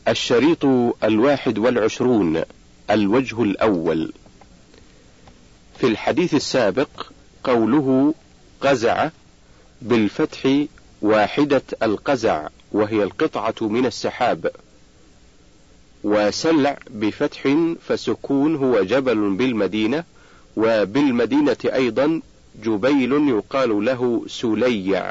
الشريط 21. الوجه الأول. في الحديث السابق قوله قزع بالفتح واحدة القزع، وهي القطعة من السحاب، وسلع بفتح فسكون هو جبل بالمدينة، وبالمدينة أيضا جبيل يقال له سليع.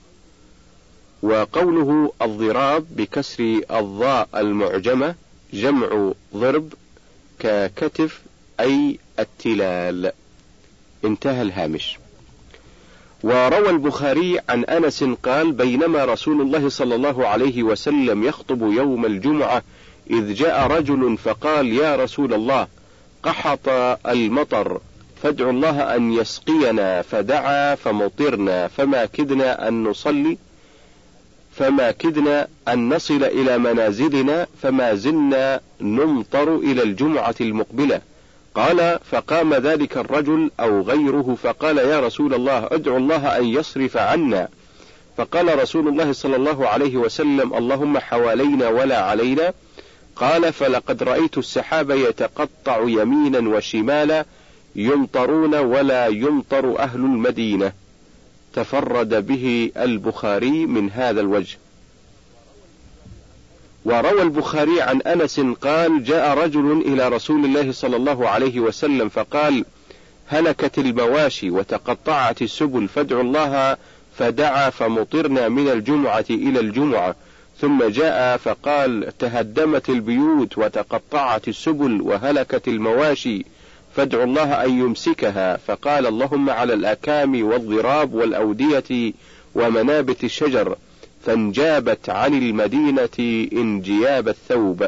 وقوله الضراب بكسر الضاء المعجمة جمع ضرب ككتف أي التلال. انتهى الهامش. وروى البخاري عن أنس قال: بينما رسول الله صلى الله عليه وسلم يخطب يوم الجمعة إذ جاء رجل فقال: يا رسول الله، قحط المطر فادعوا الله أن يسقينا، فدعا فمطرنا، فما كدنا أن نصل إلى منازلنا، فما زلنا نمطر إلى الجمعة المقبلة. قال: فقام ذلك الرجل أو غيره فقال: يا رسول الله، ادعو الله أن يصرف عنا. فقال رسول الله صلى الله عليه وسلم: اللهم حوالينا ولا علينا. قال: فلقد رأيت السحاب يتقطع يمينا وشمالا يمطرون ولا يمطر أهل المدينة. تفرد به البخاري من هذا الوجه. وروى البخاري عن أنس قال: جاء رجل إلى رسول الله صلى الله عليه وسلم فقال: هلكت المواشي وتقطعت السبل فادعوا الله، فدعا فمطرنا من الجمعة إلى الجمعة. ثم جاء فقال: تهدمت البيوت وتقطعت السبل وهلكت المواشي فادعوا الله أن يمسكها. فقال: اللهم على الأكام والضراب والأودية ومنابت الشجر، فانجابت عن المدينة انجياب الثوب.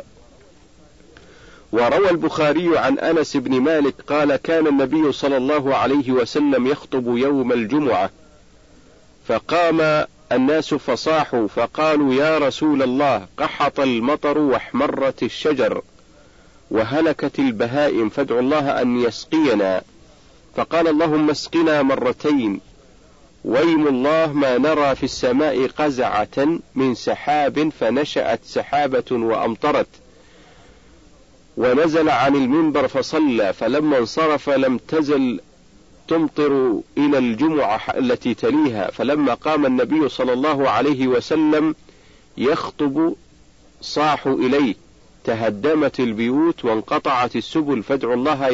وروى البخاري عن أنس بن مالك قال: كان النبي صلى الله عليه وسلم يخطب يوم الجمعة، فقام الناس فصاحوا فقالوا: يا رسول الله، قحط المطر واحمرت الشجر وهلكت البهائم، فادعوا الله أن يسقينا. فقال: اللهم اسقنا مرتين، ويم الله ما نرى في السماء قزعة من سحاب، فنشأت سحابة وأمطرت. ونزل عن المنبر فصلى، فلما انصرف لم تزل تمطر إلى الجمعة التي تليها. فلما قام النبي صلى الله عليه وسلم يخطب صاحوا إليه: تهدمت البيوت وانقطعت السبل فادعوا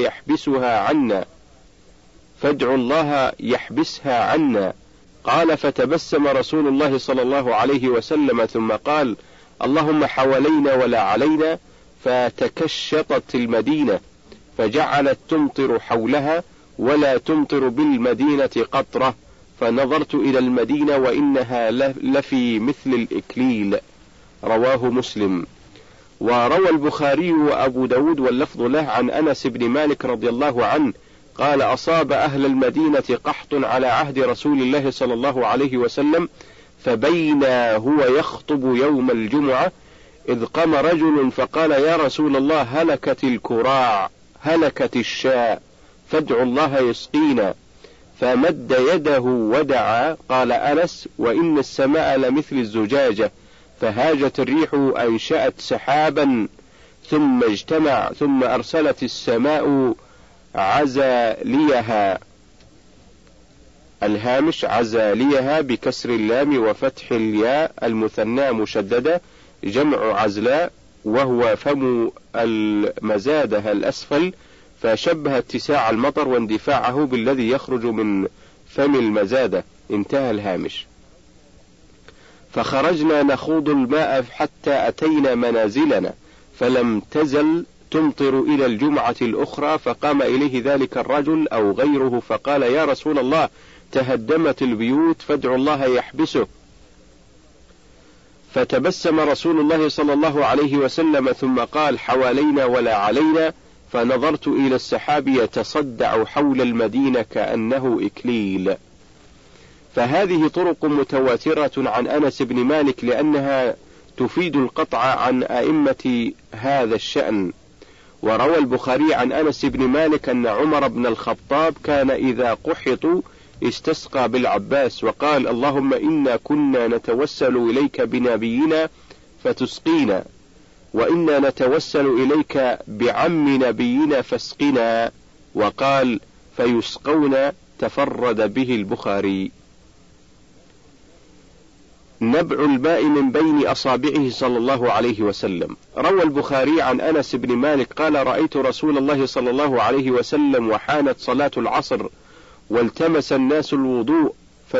الله يحبسها عنا. قال: فتبسم رسول الله صلى الله عليه وسلم ثم قال: اللهم حوالينا ولا علينا. فتكشطت المدينة فجعلت تمطر حولها ولا تمطر بالمدينة قطرة، فنظرت إلى المدينة وإنها لفي مثل الإكليل. رواه مسلم. وروى البخاري وأبو داود واللفظ له عن أنس بن مالك رضي الله عنه قال: أصاب أهل المدينة قحط على عهد رسول الله صلى الله عليه وسلم، فبينا هو يخطب يوم الجمعة إذ قام رجل فقال: يا رسول الله، هلكت الكراع، هلكت الشاء، فادعوا الله يسقينا. فمد يده ودعا. قال أنس: وإن السماء لمثل الزجاجة، فهاجت الريح أنشأت سحابا ثم اجتمع، ثم أرسلت السماء عزاليها. الهامش: عزاليها بكسر اللام وفتح الياء المثنى مشددة، جمع عزلاء، وهو فم المزادة الأسفل، فشبه اتساع المطر واندفاعه بالذي يخرج من فم المزادة. انتهى الهامش. فخرجنا نخوض الماء حتى أتينا منازلنا، فلم تزل تمطر إلى الجمعة الأخرى. فقام إليه ذلك الرجل أو غيره فقال: يا رسول الله، تهدمت البيوت فادعوا الله يحبسه. فتبسم رسول الله صلى الله عليه وسلم ثم قال: حوالينا ولا علينا. فنظرت إلى السحاب يتصدع حول المدينة كأنه إكليل. فهذه طرق متواترة عن أنس بن مالك، لأنها تفيد القطع عن أئمة هذا الشأن. وروى البخاري عن أنس بن مالك أن عمر بن الخطاب كان إذا قحطوا استسقى بالعباس وقال: اللهم إنا كنا نتوسل إليك بنبينا فتسقينا. وإنا نتوسل إليك بعم نبينا فاسقنا، وقال فيسقون، تفرد به البخاري. نبع الماء من بين أصابعه صلى الله عليه وسلم. روى البخاري عن أنس بن مالك قال رأيت رسول الله صلى الله عليه وسلم وحانت صلاة العصر والتمس الناس الوضوء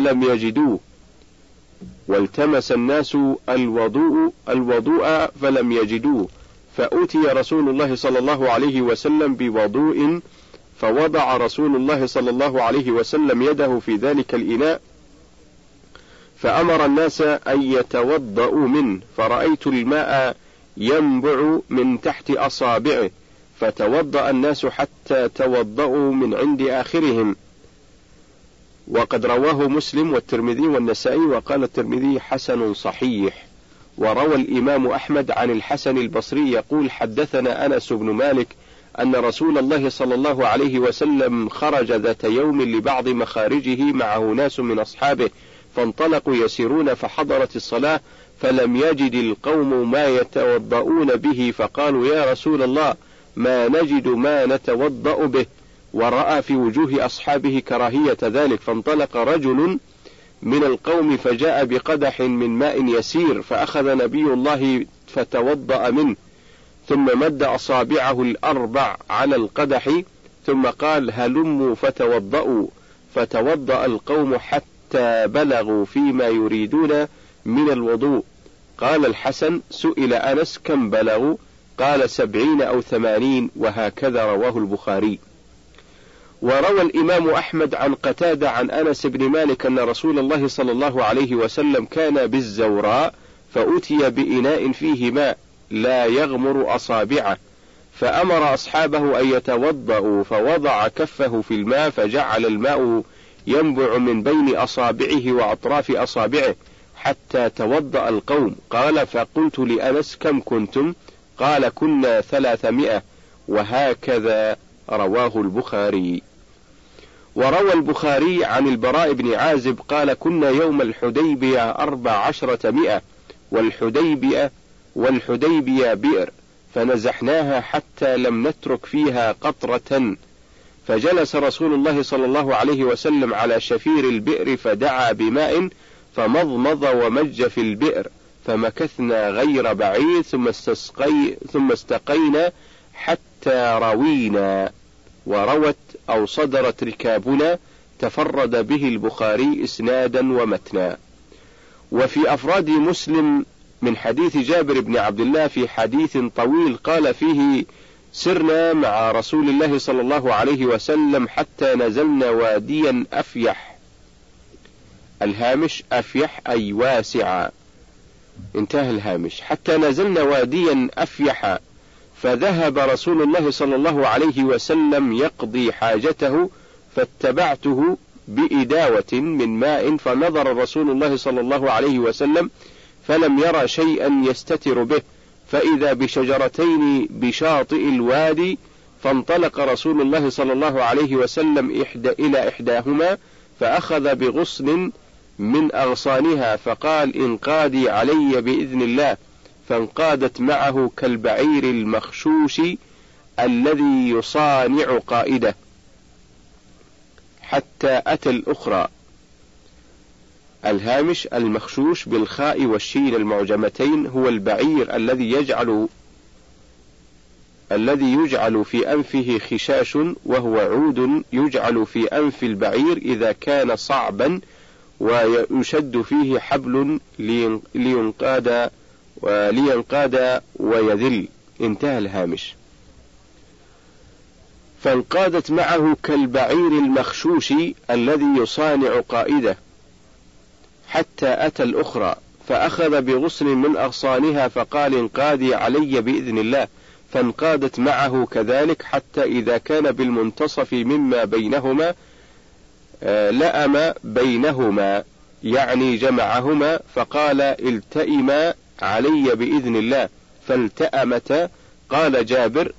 فلم يجدوه، فأتي رسول الله صلى الله عليه وسلم بوضوء، فوضع رسول الله صلى الله عليه وسلم يده في ذلك الإناء، فأمر الناس أن يتوضأوا منه، فرأيت الماء ينبع من تحت أصابعه، فتوضأ الناس حتى توضأوا من عند آخرهم. وقد رواه مسلم والترمذي والنسائي، وقال الترمذي حسن صحيح. وروى الإمام أحمد عن الحسن البصري يقول حدثنا أنس بن مالك أن رسول الله صلى الله عليه وسلم خرج ذات يوم لبعض مخارجه معه ناس من أصحابه، فانطلقوا يسيرون، فحضرت الصلاة فلم يجد القوم ما يتوضؤون به، فقالوا يا رسول الله ما نجد ما نتوضأ به، ورأى في وجوه أصحابه كراهية ذلك، فانطلق رجل من القوم فجاء بقدح من ماء يسير، فأخذ نبي الله فتوضأ منه، ثم مد أصابعه الأربع على القدح، ثم قال هلموا فتوضأوا، فتوضأ القوم حتى بلغوا فيما يريدون من الوضوء. قال الحسن سئل أنس كم بلغوا؟ قال 70 أو 80، وهكذا رواه البخاري. وروى الإمام أحمد عن قتادة عن أنس بن مالك أن رسول الله صلى الله عليه وسلم كان بالزوراء، فأتي بإناء فيه ماء لا يغمر أصابعه، فأمر أصحابه أن يتوضأوا، فوضع كفه في الماء، فجعل الماء ينبع من بين أصابعه وأطراف أصابعه حتى توضأ القوم. قال فقلت لأنس كم كنتم؟ قال كنا 300، وهكذا رواه البخاري. وروى البخاري عن البراء بن عازب قال كنا يوم الحديبية 1400، والحديبية بئر، فنزحناها حتى لم نترك فيها قطرة، فجلس رسول الله صلى الله عليه وسلم على شفير البئر، فدعا بماء فمضمض ومج في البئر، فمكثنا غير بعيد، ثم استقينا حتى روينا، وروت أو صدرت ركابنا، تفرد به البخاري إسنادا ومتنا. وفي أفراد مسلم من حديث جابر بن عبد الله في حديث طويل قال فيه سرنا مع رسول الله صلى الله عليه وسلم حتى نزلنا واديا أفيح، الهامش أفيح أي واسع، انتهى الهامش، حتى نزلنا واديا أفيح، فذهب رسول الله صلى الله عليه وسلم يقضي حاجته، فاتبعته بإداوة من ماء، فنظر رسول الله صلى الله عليه وسلم فلم يرى شيئا يستتر به، فإذا بشجرتين بشاطئ الوادي، فانطلق رسول الله صلى الله عليه وسلم إلى إحداهما، فأخذ بغصن من أغصانها، فقال انقادي علي بإذن الله، فانقادت معه كالبعير المخشوش الذي يصانع قائده، حتى أتى الأخرى، الهامش المخشوش بالخاء والشين المعجمتين هو البعير الذي يجعل في أنفه خشاش، وهو عود يجعل في أنف البعير إذا كان صعبا، ويشد فيه حبل لينقاد ويذل، انتهى الهامش. فانقادت معه كالبعير المخشوش الذي يصانع قائده، حتى أتى الأخرى، فأخذ بغصن من أغصانها، فقال انقادي علي بإذن الله، فانقادت معه كذلك، حتى إذا كان بالمنتصف مما بينهما لأم بينهما، يعني جمعهما، فقال التئما علي بإذن الله، فالتأمتا. قال جابر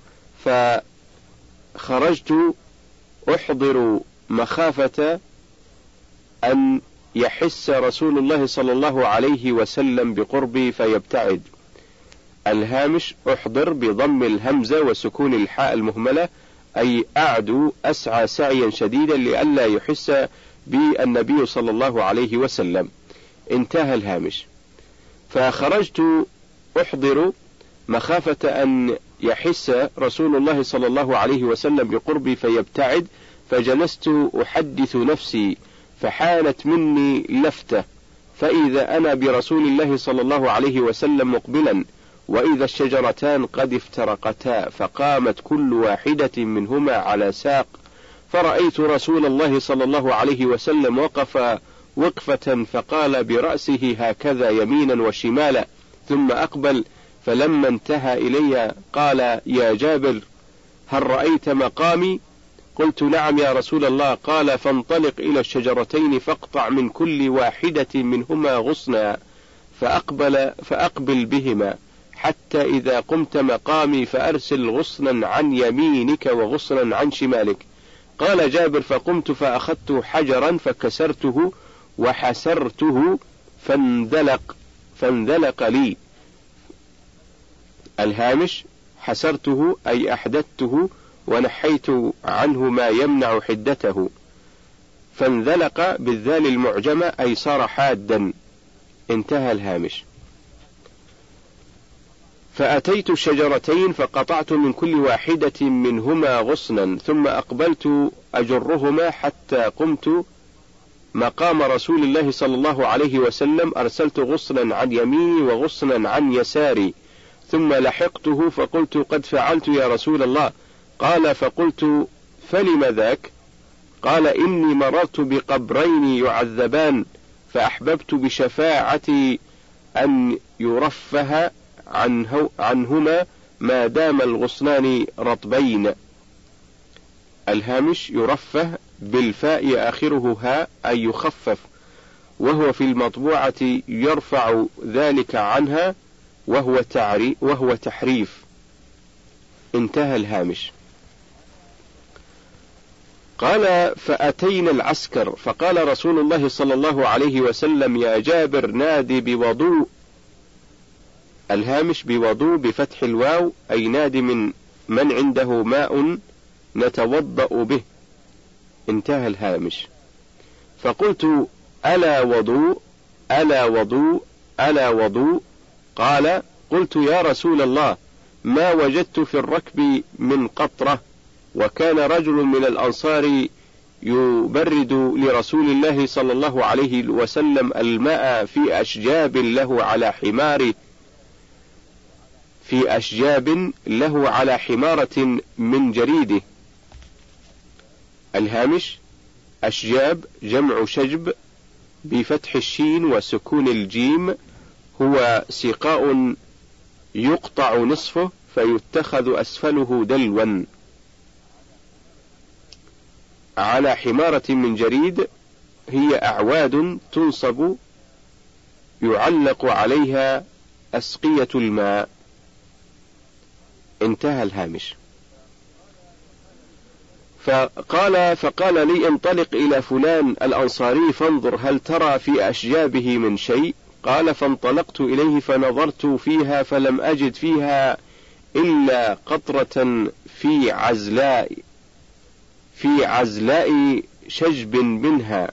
فخرجت أحضر مخافة أن يحس رسول الله صلى الله عليه وسلم بقربي فيبتعد. الهامش احضر بضم الهمزة وسكون الحاء المهملة، أي أعدو أسعى سعيا شديدا لئلا يحس بي النبي صلى الله عليه وسلم. انتهى الهامش. فخرجت أحضر مخافة أن يحس رسول الله صلى الله عليه وسلم بقربي فيبتعد، فجلست أحدث نفسي، فحانت مني لفتة، فإذا أنا برسول الله صلى الله عليه وسلم مقبلا، وإذا الشجرتان قد افترقتا، فقامت كل واحدة منهما على ساق، فرأيت رسول الله صلى الله عليه وسلم وقف وقفة، فقال برأسه هكذا يمينا وشمالا، ثم أقبل، فلما انتهى إلي قال: يا جابر، هل رأيت مقامي؟ قلت: نعم يا رسول الله. قال: فانطلق إلى الشجرتين فاقطع من كل واحدة منهما غصنا، فأقبل بهما، حتى إذا قمت مقامي فأرسل غصنا عن يمينك وغصنا عن شمالك. قال جابر: فقمت فأخذت حجرا فكسرته وحسرته فانذلق لي. الهامش حسرته أي أحدثته ونحيت عنه ما يمنع حدته، فانذلق بالذال المعجمة أي صار حادا. انتهى الهامش. فأتيت الشجرتين فقطعت من كل واحدة منهما غصنا، ثم أقبلت أجرهما حتى قمت مقام رسول الله صلى الله عليه وسلم، أرسلت غصنا عن يميني وغصنا عن يساري، ثم لحقته فقلت: قد فعلت يا رسول الله. قال: فقلت: فلم ذاك؟ قال: إني مررت بقبرين يعذبان، فأحببت بشفاعتي أن يرفه عنهما ما دام الغصنان رطبين. الهامش يرفه بالفاء آخره هاء أي يخفف، وهو في المطبوعة يرفع ذلك عنها، وهو تحريف. انتهى الهامش. قال: فأتينا العسكر، فقال رسول الله صلى الله عليه وسلم: يا جابر، نادي بوضوء. الهامش بوضوء بفتح الواو أي نادي من عنده ماء نتوضأ به. انتهى الهامش. فقلت: ألا وضوء ألا وضوء ألا وضوء؟ قال: قلت: يا رسول الله، ما وجدت في الركب من قطرة. وكان رجل من الأنصار يبرد لرسول الله صلى الله عليه وسلم الماء في أشجاب له على حمارة من جريده. الهامش أشجاب جمع شجب بفتح الشين وسكون الجيم، هو سقاء يقطع نصفه فيتخذ أسفله دلوا. على حمارة من جريد هي أعواد تنصب يعلق عليها أسقية الماء. انتهى الهامش. فقال لي: انطلق إلى فلان الأنصاري فانظر هل ترى في أشجابه من شيء. قال: فانطلقت إليه فنظرت فيها فلم أجد فيها إلا قطرة في عزلاء شجب منها.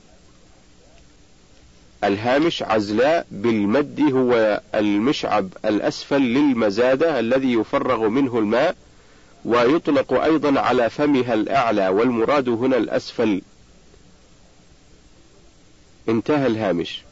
الهامش عزلاء بالمد هو المشعب الأسفل للمزادة الذي يفرغ منه الماء، ويطلق أيضا على فمها الأعلى، والمراد هنا الأسفل. انتهى الهامش.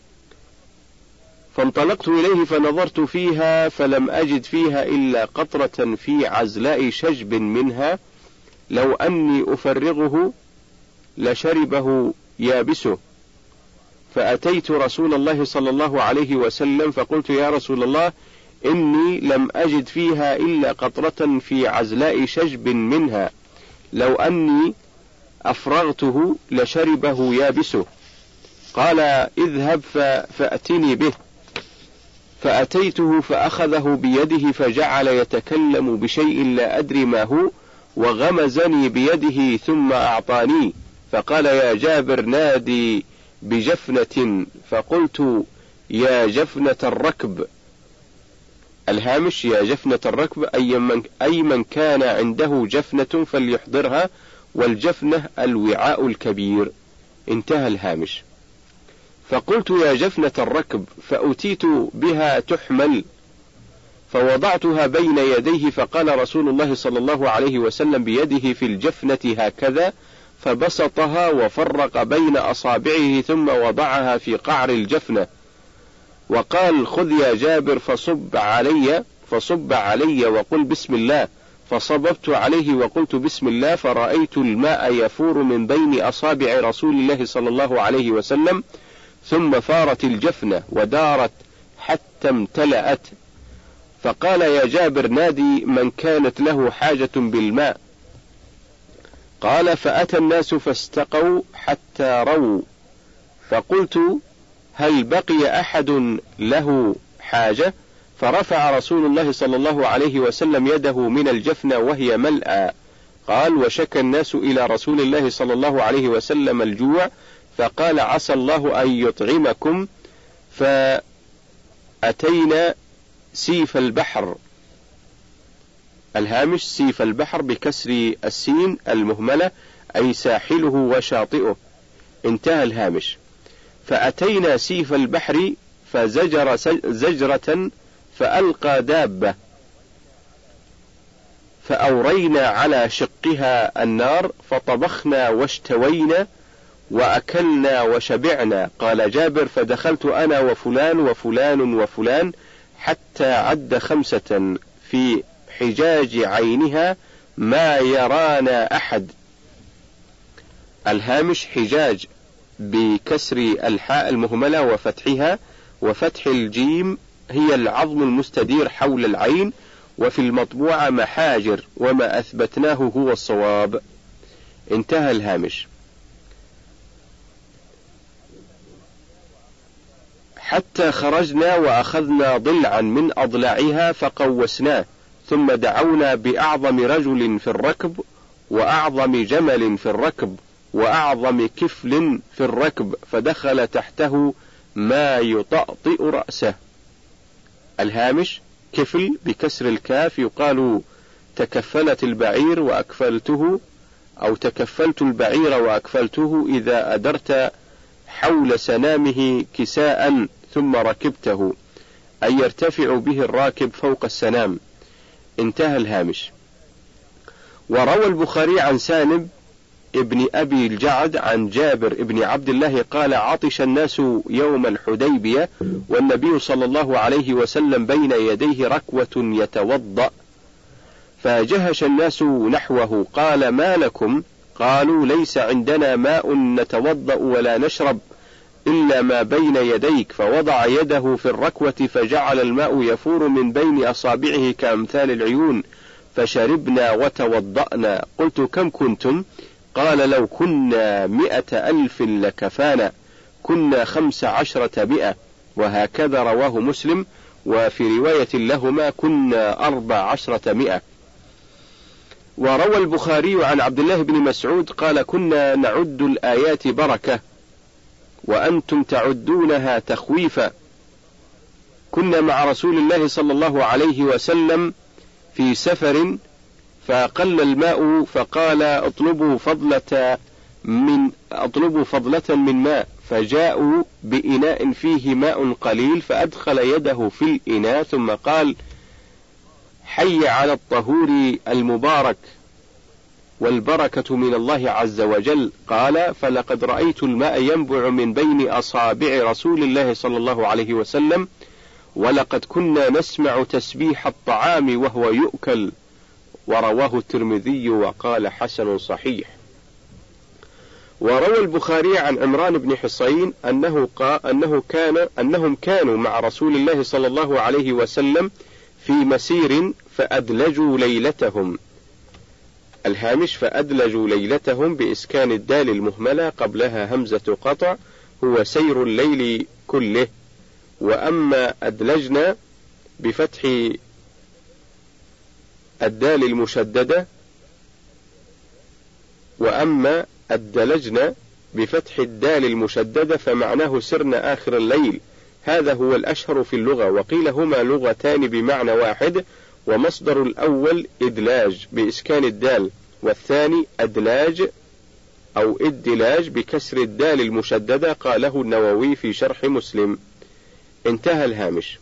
فانطلقت إليه فنظرت فيها فلم أجد فيها إلا قطرة في عزلاء شجب منها، لو أني أفرغه لشربه يابسه. فأتيت رسول الله صلى الله عليه وسلم فقلت: يا رسول الله، إني لم أجد فيها إلا قطرة في عزلاء شجب منها، لو أني أفرغته لشربه يابسه. قال: اذهب فأتني به. فأتيته فأخذه بيده فجعل يتكلم بشيء لا أدري ما هو، وغمزني بيده ثم أعطاني، فقال: يا جابر، نادي بجفنة. فقلت: يا جفنة الركب. الهامش: يا جفنة الركب أي من كان عنده جفنة فليحضرها، والجفنة الوعاء الكبير. انتهى الهامش. فقلت: يا جفنة الركب، فأتيت بها تحمل، فوضعتها بين يديه، فقال رسول الله صلى الله عليه وسلم بيده في الجفنة هكذا، فبسطها وفرق بين أصابعه ثم وضعها في قعر الجفنة، وقال: خذ يا جابر فصب علي وقل بسم الله. فصببت عليه وقلت بسم الله، فرأيت الماء يفور من بين أصابع رسول الله صلى الله عليه وسلم، ثم فارت الجفنة ودارت حتى امتلأت. فقال: يا جابر، نادي من كانت له حاجة بالماء. قال: فأتى الناس فاستقوا حتى رووا، فقلت: هل بقي أحد له حاجة؟ فرفع رسول الله صلى الله عليه وسلم يده من الجفنة وهي ملأى. قال: وشكى الناس إلى رسول الله صلى الله عليه وسلم الجوع، فقال: عسى الله أن يطعمكم. فأتينا سيف البحر. الهامش: سيف البحر بكسر السين المهملة، أي ساحله وشاطئه. انتهى الهامش. فأتينا سيف البحر فزجر زجرة فألقى دابة، فأورينا على شقها النار، فطبخنا واشتوينا وأكلنا وشبعنا. قال جابر: فدخلت أنا وفلان وفلان وفلان حتى عد 5 في حجاج عينها ما يرانا أحد. الهامش: حجاج بكسر الحاء المهملة وفتحها، وفتح الجيم هي العظم المستدير حول العين، وفي المطبوعة محاجر، وما أثبتناه هو الصواب. انتهى الهامش. حتى خرجنا وأخذنا ضلعا من أضلاعها فقوسناه، ثم دعونا بأعظم رجل في الركب، وأعظم جمل في الركب، وأعظم كفل في الركب، فدخل تحته ما يطأطئ رأسه. الهامش: كفل بكسر الكاف، يقال تكفلت البعير وأكفلته، أو تكفلت البعير وأكفلته إذا أدرت حول سنامه كساء ثم ركبته، أي يرتفع به الراكب فوق السنام. انتهى الهامش. وروى البخاري عن سالم ابن أبي الجعد عن جابر ابن عبد الله قال: عطش الناس يوم الحديبية، والنبي صلى الله عليه وسلم بين يديه ركوة يتوضأ، فجهش الناس نحوه. قال: ما لكم؟ قالوا: ليس عندنا ماء نتوضأ ولا نشرب إلا ما بين يديك. فوضع يده في الركوة فجعل الماء يفور من بين أصابعه كأمثال العيون، فشربنا وتوضأنا. قلت: كم كنتم؟ قال: لو كنا 100,000 لكفانا، كنا 15 وهكذا رواه مسلم، وفي رواية لهما كنا 14. وروى البخاري عن عبد الله بن مسعود قال: كنا نعد الآيات بركة وأنتم تعدونها تخويفا. كنا مع رسول الله صلى الله عليه وسلم في سفر، فقل الماء، فقال: اطلبوا فضلة من ماء، فجاءوا بإناء فيه ماء قليل، فأدخل يده في الإناء ثم قال: حي على الطهور المبارك، والبركة من الله عز وجل. قال: فلقد رأيت الماء ينبع من بين أصابع رسول الله صلى الله عليه وسلم، ولقد كنا نسمع تسبيح الطعام وهو يؤكل. ورواه الترمذي وقال: حسن صحيح. وروى البخاري عن عمران بن حصين أنهم كانوا مع رسول الله صلى الله عليه وسلم في مسير فأدلجوا ليلتهم. الهامش: فأدلجوا ليلتهم بإسكان الدال المهملة قبلها همزة قطع، هو سير الليل كله. وأما أدلجنا بفتح الدال المشددة، وأما أدلجنا بفتح الدال المشددة فمعناه سرنا آخر الليل، هذا هو الأشهر في اللغة، وقيل هما لغتان بمعنى واحد، ومصدر الأول إدلاج بإسكان الدال، والثاني أدلاج أو إدلاج بكسر الدال المشددة، قاله النووي في شرح مسلم. انتهى الهامش.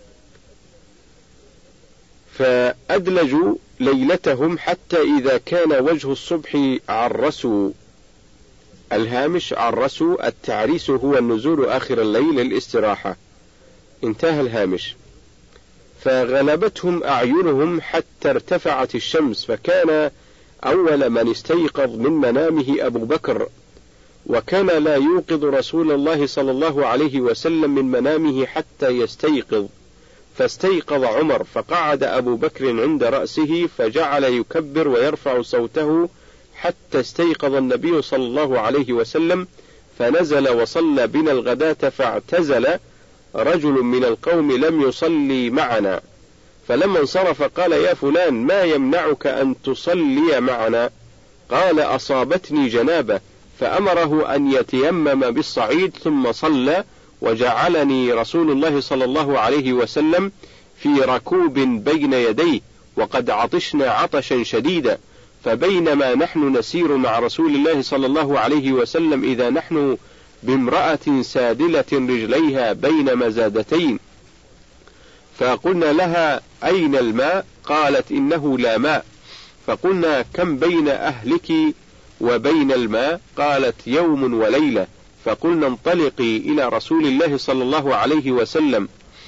فأدلجوا ليلتهم حتى إذا كان وجه الصبح عرسوا. الهامش: عرسوا التعريس هو النزول آخر الليل للاستراحة. انتهى الهامش. فغلبتهم أعينهم حتى ارتفعت الشمس، فكان أول من استيقظ من منامه أبو بكر، وكان لا يوقظ رسول الله صلى الله عليه وسلم من منامه حتى يستيقظ، فاستيقظ عمر، فقعد أبو بكر عند رأسه فجعل يكبر ويرفع صوته حتى استيقظ النبي صلى الله عليه وسلم، فنزل وصلى بنا الغداة، فاعتزل رجل من القوم لم يصلي معنا، فلما انصرف قال: يا فلان، ما يمنعك أن تصلي معنا؟ قال: أصابتني جنابة، فأمره أن يتيمم بالصعيد ثم صلى، وجعلني رسول الله صلى الله عليه وسلم في ركوب بين يديه، وقد عطشنا عطشا شديدا، فبينما نحن نسير مع رسول الله صلى الله عليه وسلم إذا نحن بامرأة سادلة رجليها بين مزادتين، فقلنا لها: أين الماء؟ قالت: إنه لا ماء. فقلنا: كم بين أهلك وبين الماء؟ قالت: يوم وليلة. فقلنا: انطلقي إلى رسول الله صلى الله عليه وسلم.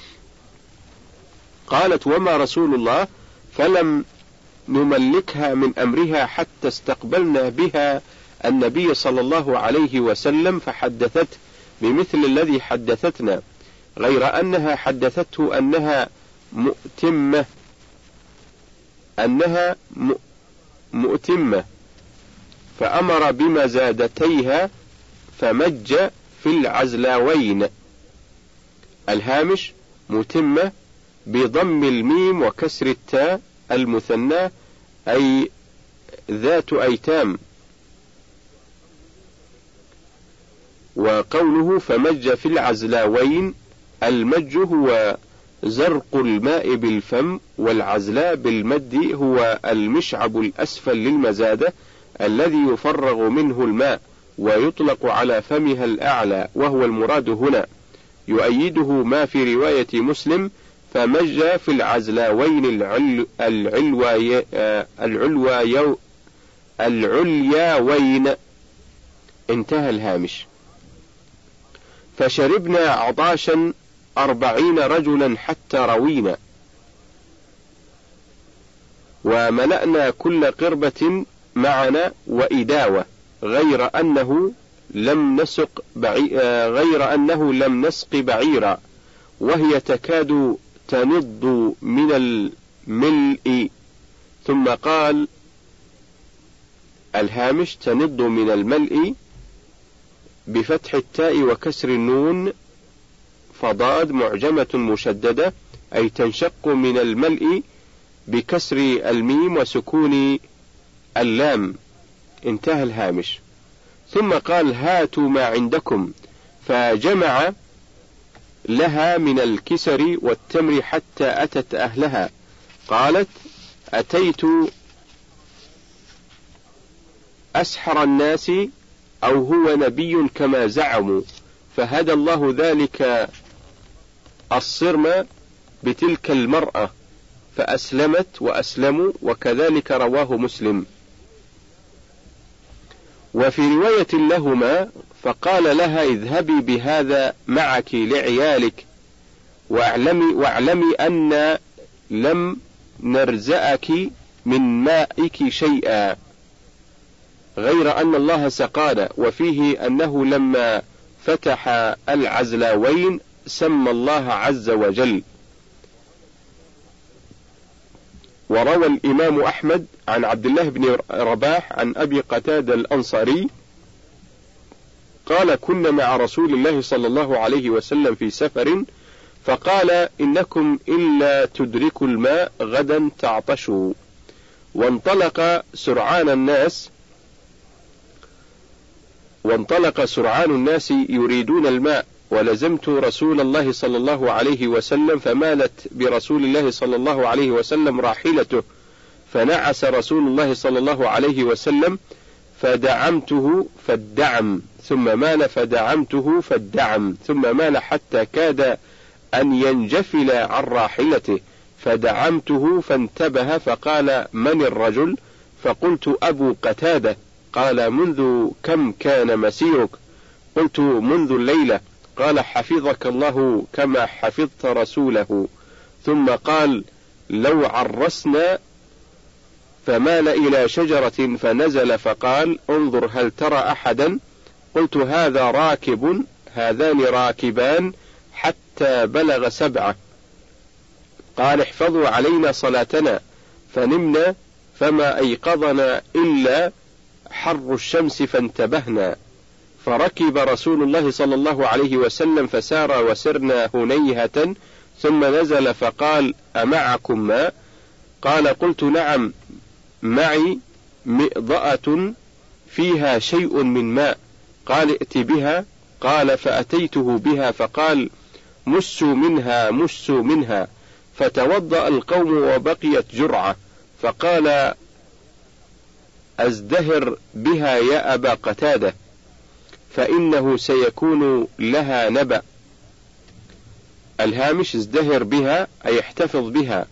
قالت: وما رسول الله؟ فلم نملكها من أمرها حتى استقبلنا بها النبي صلى الله عليه وسلم، فحدثت بمثل الذي حدثتنا، غير أنها حدثته أنها مؤتمة، فأمر بمزادتيها فمج في العزلاوين. الهامش: متمة بضم الميم وكسر التاء المثنى، أي ذات أيتام. وقوله فمج في العزلاوين، المج هو زرق الماء بالفم، والعزلاء بالمد هو المشعب الأسفل للمزادة الذي يفرغ منه الماء، ويطلق على فمها الأعلى، وهو المراد هنا. يؤيده ما في رواية مسلم: فمج في العزلاوين العلياوين. انتهى الهامش. فشربنا عطاشا 40 رجلا حتى روينا، وملأنا كل قربة معنا وإداوة، غير أنه لم نسق بعيرا، وهي تكاد تنض من الملء. ثم قال: الهامش: تنض من الملء بفتح التاء وكسر النون، فضاد معجمة مشددة، أي تنشق من الملء بكسر الميم وسكون اللام. انتهى الهامش. ثم قال: هاتوا ما عندكم، فجمع لها من الكسر والتمر حتى أتت أهلها. قالت: أتيت أسحر الناس، أو هو نبي كما زعموا، فهدى الله ذلك الصرم بتلك المرأة، فأسلمت وأسلموا، وكذلك رواه مسلم. وفي رواية لهما: فقال لها: اذهبي بهذا معك لعيالك، واعلمي أن لم نرزأك من مائك شيئا، غير أن الله سقانا. وفيه أنه لما فتح العزلاوين سمى الله عز وجل. وروى الإمام أحمد عن عبد الله بن رباح عن أبي قتادة الأنصاري قال: كنا مع رسول الله صلى الله عليه وسلم في سفر، فقال: إنكم إلا تدركوا الماء غدا تعطشوا. وانطلق سرعان الناس يريدون الماء، ولزمت رسول الله صلى الله عليه وسلم، فمالت برسول الله صلى الله عليه وسلم راحلته، فنعس رسول الله صلى الله عليه وسلم فدعمته فالدعم، ثم مال فدعمته فالدعم، ثم مال حتى كاد أن ينجفل عن راحلته، فدعمته فانتبه فقال: من الرجل؟ فقلت: أبو قتادة. قال: منذ كم كان مسيرك؟ قلت: منذ الليلة. قال: حفظك الله كما حفظت رسوله. ثم قال: لو عرسنا، فمال إلى شجرة فنزل فقال: انظر هل ترى أحدا؟ قلت: هذا راكب، هذان راكبان، حتى بلغ 7. قال: احفظوا علينا صلاتنا، فنمنا فما أيقظنا إلا حر الشمس فانتبهنا، فركب رسول الله صلى الله عليه وسلم فسار وسرنا هنيهة، ثم نزل فقال: أمعكم ماء؟ قال: قلت: نعم، معي مئضأة فيها شيء من ماء. قال: ائت بها. قال: فأتيته بها، فقال: مسوا منها، مسوا منها. فتوضأ القوم وبقيت جرعة، فقال: أزدهر بها يا أبا قتادة، فإنه سيكون لها نبأ. الهامش: ازدهر بها أي احتفظ بها.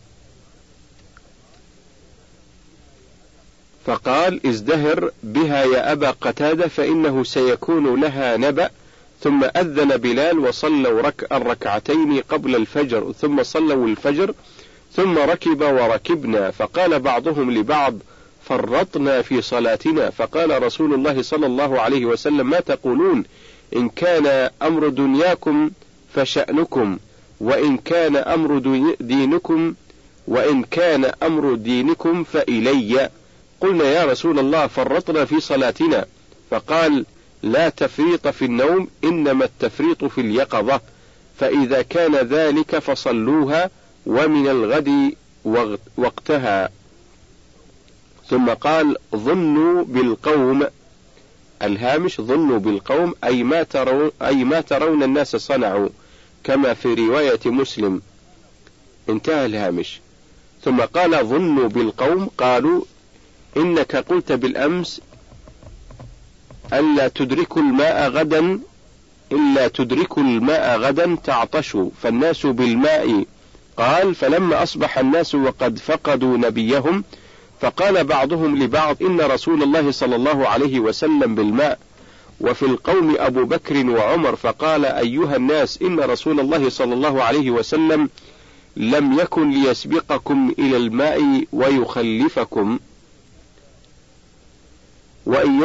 فقال: ازدهر بها يا أبا قتادة فإنه سيكون لها نبأ. ثم أذن بلال وصلوا الركعتين قبل الفجر، ثم صلوا الفجر، ثم ركب وركبنا، فقال بعضهم لبعض: فرطنا في صلاتنا. فقال رسول الله صلى الله عليه وسلم: ما تقولون؟ إن كان أمر دنياكم فشأنكم، وإن كان أمر دينكم فإلي. قلنا: يا رسول الله، فرطنا في صلاتنا. فقال: لا تفريط في النوم، إنما التفريط في اليقظة، فإذا كان ذلك فصلوها، ومن الغد وقتها. ثم قال: ظنوا بالقوم. الهامش: ظنوا بالقوم أي ما ترون الناس صنعوا، كما في رواية مسلم. انتهى الهامش. ثم قال: ظنوا بالقوم، قالوا: إنك قلت بالأمس إلا تدركوا الماء غدا تعطشوا، فالناس بالماء. قال: فلما أصبح الناس وقد فقدوا نبيهم، فقال بعضهم لبعض: إن رسول الله صلى الله عليه وسلم بالماء، وفي القوم أبو بكر وعمر. فقال: أيها الناس، إن رسول الله صلى الله عليه وسلم لم يكن ليسبقكم إلى الماء ويخلفكم، وإن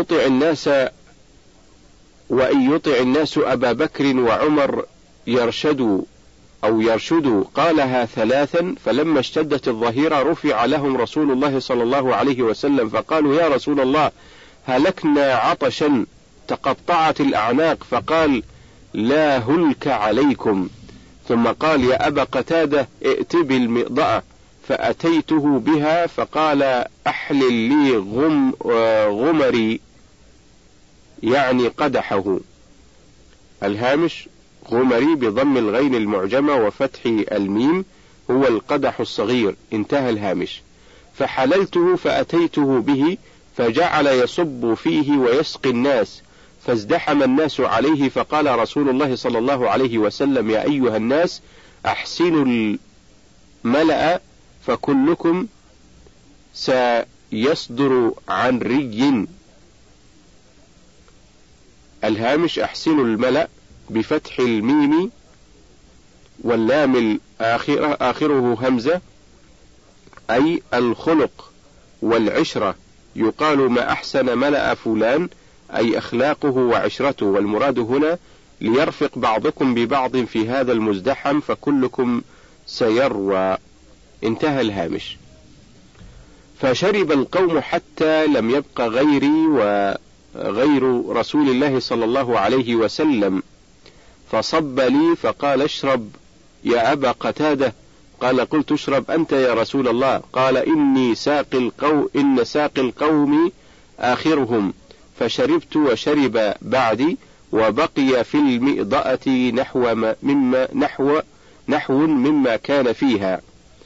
يطع الناس أبا بكر وعمر يرشدوا. قالها 3. فلما اشتدت الظهيرة رفع لهم رسول الله صلى الله عليه وسلم، فقالوا: يا رسول الله، هلكنا عطشا، تقطعت الأعناق. فقال: لا هلك عليكم. ثم قال: يا أبا قتادة، ائت بالمئضأة. فأتيته بها، فقال: أحلل لي غمري، يعني قدحه. الهامش: غمري بضم الغين المعجمة وفتح الميم، هو القدح الصغير. انتهى الهامش. فحللته فأتيته به، فجعل يصب فيه ويسقي الناس، فازدحم الناس عليه. فقال رسول الله صلى الله عليه وسلم: يا أيها الناس، أحسنوا الملأ، فكلكم سيصدر عن ري. الهامش: أحسنوا الملأ بفتح الميم واللام آخره همزة، أي الخلق والعشرة. يقال: ما أحسن ملأ فلان، أي أخلاقه وعشرته، والمراد هنا ليرفق بعضكم ببعض في هذا المزدحم، فكلكم سيروى. انتهى الهامش. فشرب القوم حتى لم يبق غيري وغير رسول الله صلى الله عليه وسلم، فصب لي فقال: اشرب يا أبا قتادة. قال: قلت: اشرب أنت يا رسول الله. قال: إن ساقي القوم آخرهم. فشربت وشرب بعدي، وبقي في المئضأة نحو مما كان فيها،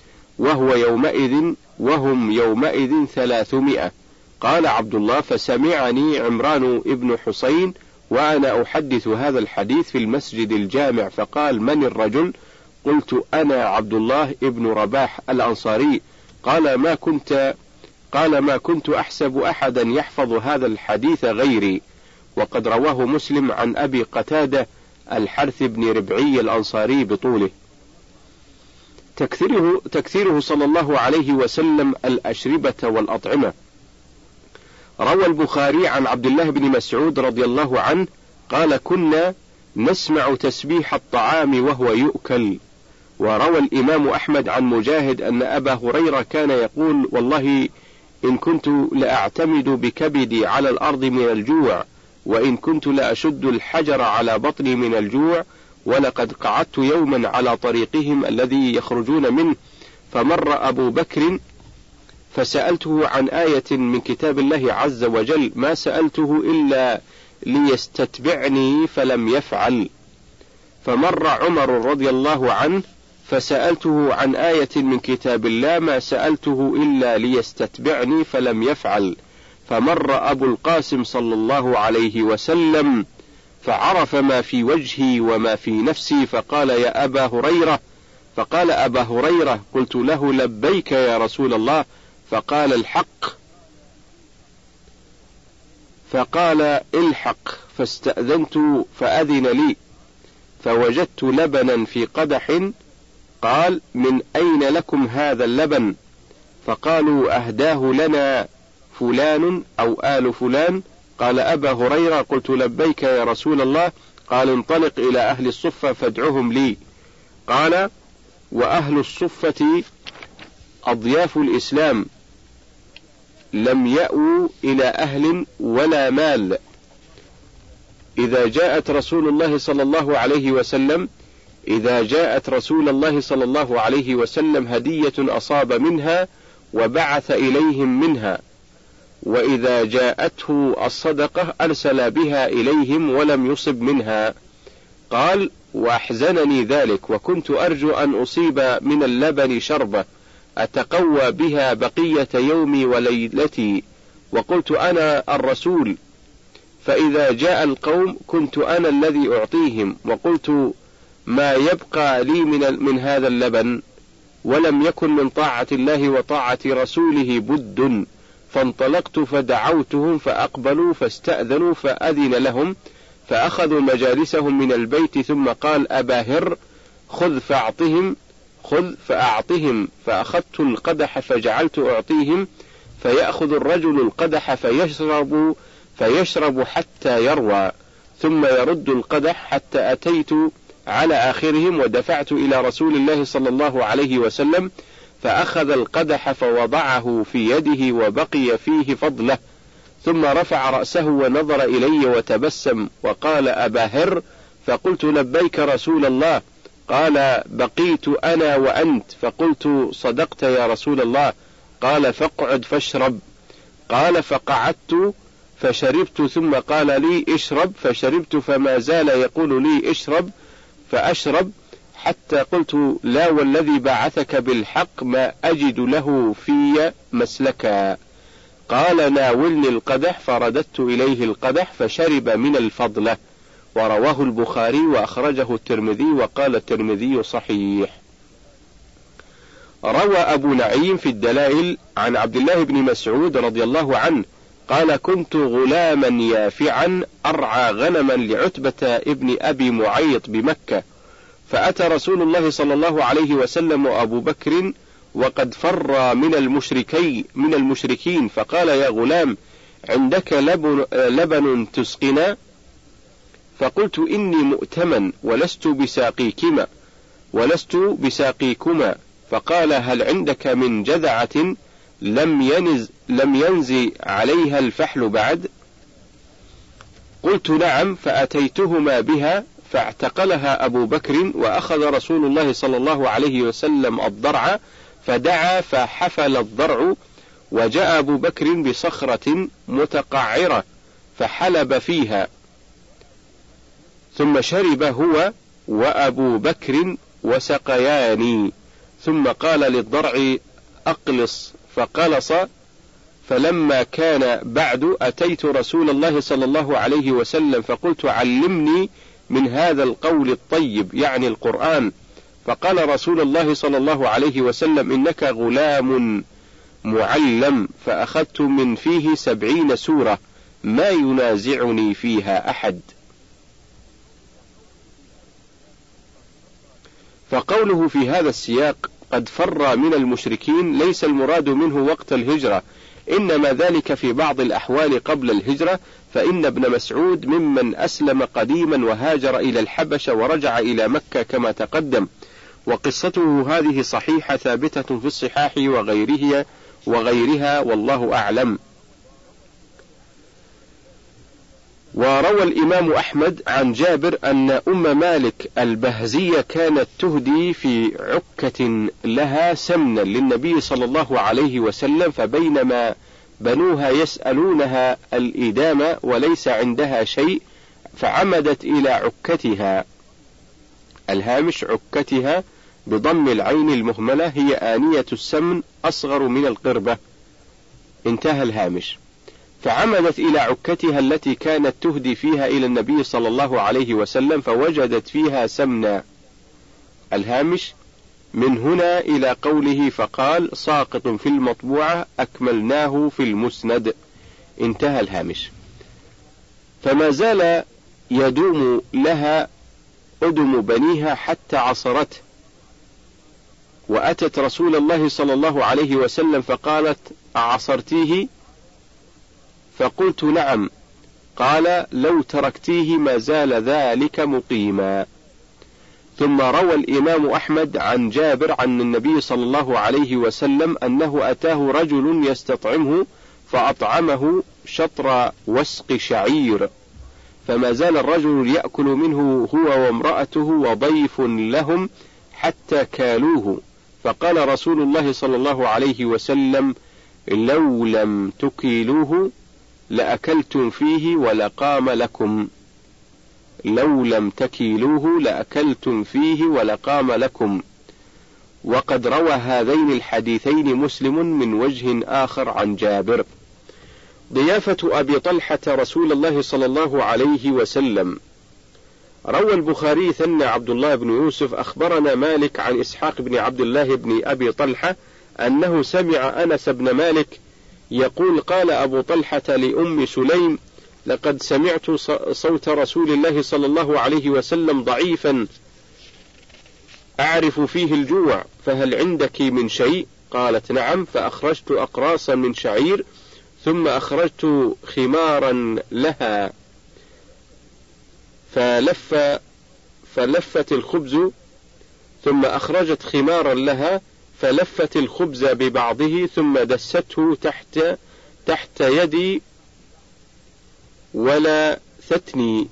وهم يومئذ 300. قال عبد الله: فسمعني عمران ابن حسين وأنا أحدث هذا الحديث في المسجد الجامع، فقال: من الرجل؟ قلت: أنا عبد الله ابن رباح الأنصاري. قال: ما كنت أحسب أحدا يحفظ هذا الحديث غيري. وقد رواه مسلم عن أبي قتادة الحرث بن ربعي الأنصاري بطوله. تكثيره صلى الله عليه وسلم الأشربة والأطعمة. روى البخاري عن عبد الله بن مسعود رضي الله عنه قال: كنا نسمع تسبيح الطعام وهو يؤكل. وروى الإمام أحمد عن مجاهد أن أبا هريرة كان يقول: والله إن كنت لأعتمد بكبدي على الأرض من الجوع، وإن كنت لأشد الحجر على بطني من الجوع، ولقد قعدت يوما على طريقهم الذي يخرجون منه، فمر أبو بكر فسألته عن آية من كتاب الله عز وجل، ما سألته إلا ليستتبعني فلم يفعل. فمر عمر رضي الله عنه فسألته عن آية من كتاب الله، ما سألته إلا ليستتبعني فلم يفعل. فمر أبو القاسم صلى الله عليه وسلم فعرف ما في وجهي وما في نفسي، فقال: يا أبا هريرة. فقال أبا هريرة: قلت له: لبيك يا رسول الله. فقال: الحق. فقال: الحق. فاستأذنت فأذن لي، فوجدت لبنا في قدح. قال: من أين لكم هذا اللبن؟ فقالوا: أهداه لنا فلان أو آل فلان. قال أبا هريرة: قلت: لبيك يا رسول الله. قال: انطلق إلى أهل الصفة فادعهم لي. قال: وأهل الصفة أضياف الإسلام، لم يأووا إلى أهل ولا مال. إذا جاءت رسول الله صلى الله عليه وسلم هدية أصاب منها وبعث إليهم منها، وإذا جاءته الصدقة أرسل بها إليهم ولم يصب منها. قال: وأحزنني ذلك، وكنت أرجو أن أصيب من اللبن شربة أتقوى بها بقية يومي وليلتي. وقلت: أنا الرسول، فإذا جاء القوم كنت أنا الذي أعطيهم. وقلت: ما يبقى لي من هذا اللبن؟ ولم يكن من طاعة الله وطاعة رسوله بد. فانطلقت فدعوتهم فأقبلوا، فاستأذنوا فأذن لهم، فأخذوا مجالسهم من البيت. ثم قال: أبا هر، خذ فأعطهم. فأخذت القدح فجعلت أعطيهم، فيأخذ الرجل القدح فيشرب حتى يروى، ثم يرد القدح حتى أتيت على آخرهم ودفعت إلى رسول الله صلى الله عليه وسلم، فأخذ القدح فوضعه في يده وبقي فيه فضله، ثم رفع رأسه ونظر إلي وتبسم وقال: أبا هر. فقلت: لبيك رسول الله. قال: بقيت أنا وأنت. فقلت: صدقت يا رسول الله. قال: فاقعد فاشرب. قال: فقعدت فشربت، ثم قال لي: اشرب. فشربت، فما زال يقول لي: اشرب، فأشرب، حتى قلت: لا والذي بعثك بالحق ما أجد له في مسلكا. قال: ناولني القدح، فرددت إليه القدح فشرب من الفضلة. ورواه البخاري وأخرجه الترمذي، وقال الترمذي: صحيح. روى أبو نعيم في الدلائل عن عبد الله بن مسعود رضي الله عنه قال: كنت غلاما يافعا أرعى غنما لعتبة ابن أبي معيط بمكة، فأتى رسول الله صلى الله عليه وسلم وأبو بكر وقد فر من المشركين، فقال: يا غلام، عندك لبن تسقنا؟ فقلت: إني مؤتمن ولست بساقيكما. فقال: هل عندك من جذعة لم ينز عليها الفحل بعد؟ قلت: نعم. فأتيتهما بها، فاعتقلها أبو بكر، وأخذ رسول الله صلى الله عليه وسلم الضرع، فدعا فحفل الضرع، وجاء أبو بكر بصخرة متقعرة فحلب فيها، ثم شرب هو وأبو بكر وسقياني، ثم قال للضرع أقلص فقلص. فلما كان بعد أتيت رسول الله صلى الله عليه وسلم فقلت علمني من هذا القول الطيب، يعني القرآن. فقال رسول الله صلى الله عليه وسلم إنك غلام معلم، فأخذت من فيه 70 سورة ما ينازعني فيها أحد. فقوله في هذا السياق قد فر من المشركين ليس المراد منه وقت الهجرة، إنما ذلك في بعض الأحوال قبل الهجرة، فإن ابن مسعود ممن أسلم قديما وهاجر إلى الحبشة ورجع إلى مكة كما تقدم، وقصته هذه صحيحة ثابتة في الصحاح وغيرها والله أعلم. وروى الإمام أحمد عن جابر أن أم مالك البهزية كانت تهدي في عكة لها سمنا للنبي صلى الله عليه وسلم، فبينما بنوها يسألونها الإدامة وليس عندها شيء فعمدت إلى عكتها، الهامش عكتها بضم العين المهملة، هي آنية السمن أصغر من القربة، انتهى الهامش. فعمدت إلى عكتها التي كانت تهدي فيها إلى النبي صلى الله عليه وسلم فوجدت فيها سمنا، الهامش من هنا إلى قوله فقال ساقط في المطبوعة أكملناه في المسند، انتهى الهامش. فما زال يدوم لها أدم بنيها حتى عصرته، وأتت رسول الله صلى الله عليه وسلم فقالت أعصرتيه؟ فقلت نعم. قال لو تركتيه ما زال ذلك مقيما. ثم روى الإمام أحمد عن جابر عن النبي صلى الله عليه وسلم أنه أتاه رجل يستطعمه فأطعمه شطر وسق شعير، فما زال الرجل يأكل منه هو وامرأته وضيف لهم حتى كالوه، فقال رسول الله صلى الله عليه وسلم لو لم تكيلوه لأكلتم فيه ولقام لكم، لو لم تكيلوه لأكلتم فيه ولقام لكم. وقد روى هذين الحديثين مسلم من وجه آخر عن جابر. ضيافة أبي طلحة رسول الله صلى الله عليه وسلم. روى البخاري ثنى عبد الله بن يوسف أخبرنا مالك عن إسحاق بن عبد الله بن أبي طلحة أنه سمع أنس بن مالك يقول قال أبو طلحة لأم سليم لقد سمعت صوت رسول الله صلى الله عليه وسلم ضعيفا أعرف فيه الجوع، فهل عندك من شيء؟ قالت نعم. فأخرجت أقراصا من شعير ثم أخرجت خمارا لها فلفت الخبز، ثم أخرجت خمارا لها فلفت الخبز ببعضه ثم دسته تحت يدي ولا ثتني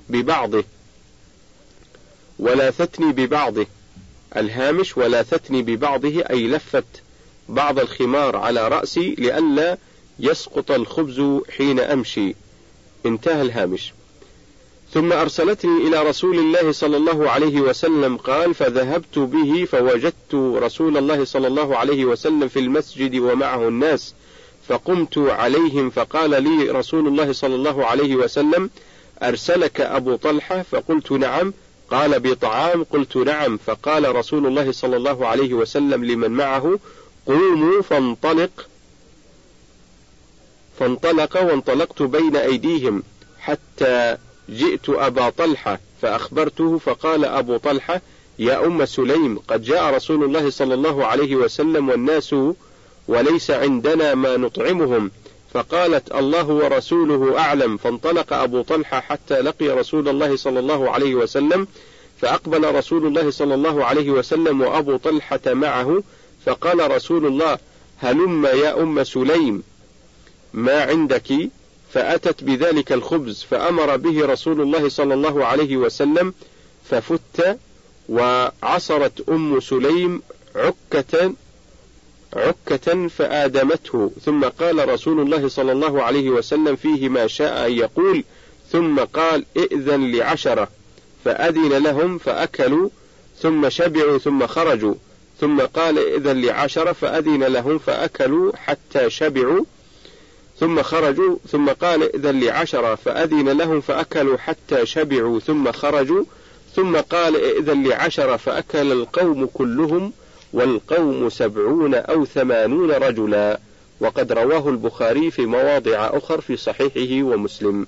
ببعضه، الهامش ولا ثتني ببعضه أي لفت بعض الخمار على رأسي لئلا يسقط الخبز حين أمشي، انتهى الهامش. ثم أرسلتني إلى رسول الله صلى الله عليه وسلم قال فذهبت به فوجدت رسول الله صلى الله عليه وسلم في المسجد ومعه الناس، فقمت عليهم فقال لي رسول الله صلى الله عليه وسلم أرسلك أبو طلحة؟ فقلت نعم. قال بطعام؟ قلت نعم. فقال رسول الله صلى الله عليه وسلم لمن معه قوموا فانطلق وانطلقت بين أيديهم حتى جئت أبا طلحة فأخبرته، فقال أبو طلحة يا أم سليم قد جاء رسول الله صلى الله عليه وسلم والناس وليس عندنا ما نطعمهم، فقالت الله ورسوله أعلم. فانطلق أبو طلحة حتى لقي رسول الله صلى الله عليه وسلم، فأقبل رسول الله صلى الله عليه وسلم وأبو طلحة معه، فقال رسول الله هلم يا أم سليم ما عندك؟ فأتت بذلك الخبز فأمر به رسول الله صلى الله عليه وسلم ففت، وعصرت أم سليم عكة فآدمته، ثم قال رسول الله صلى الله عليه وسلم فيه ما شاء أن يقول، ثم قال ائذن ل10، فأذن لهم فأكلوا ثم شبعوا ثم خرجوا، ثم قال إذن ل10 فأذن لهم فأكلوا حتى شبعوا ثم خرجوا، ثم قال إذن ل10 فأذن لهم فأكلوا حتى شبعوا ثم خرجوا، ثم قال إذن ل10 فأكل القوم كلهم، والقوم 70 أو 80 رجلا. وقد رواه البخاري في مواضع أخر في صحيحه ومسلم.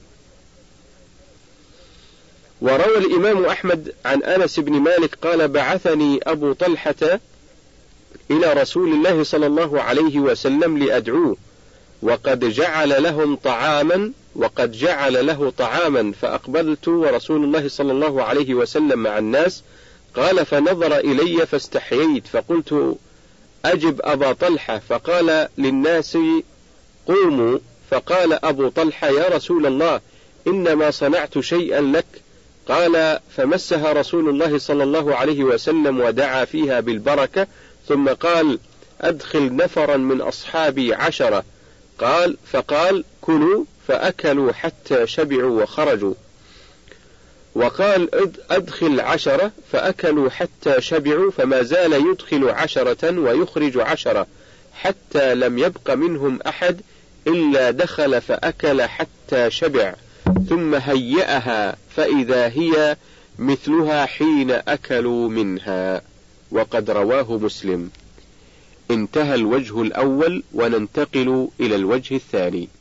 وروى الإمام أحمد عن أنس بن مالك قال بعثني أبو طلحة إلى رسول الله صلى الله عليه وسلم لأدعوه، وقد جعل له طعاما، فأقبلت ورسول الله صلى الله عليه وسلم مع الناس، قال فنظر إلي فاستحييت، فقلت أجب أبا طلحة، فقال للناس قوموا، فقال أبو طلحة يا رسول الله إنما صنعت شيئا لك، قال فمسها رسول الله صلى الله عليه وسلم ودعا فيها بالبركة، ثم قال أدخل نفرا من أصحابي 10، فقال كلوا، فأكلوا حتى شبعوا وخرجوا، وقال أدخل 10 فأكلوا حتى شبعوا، فما زال يدخل 10 ويخرج 10 حتى لم يبق منهم أحد إلا دخل فأكل حتى شبع، ثم هيأها فإذا هي مثلها حين أكلوا منها. وقد رواه مسلم. انتهى الوجه الأول، وننتقل إلى الوجه الثاني.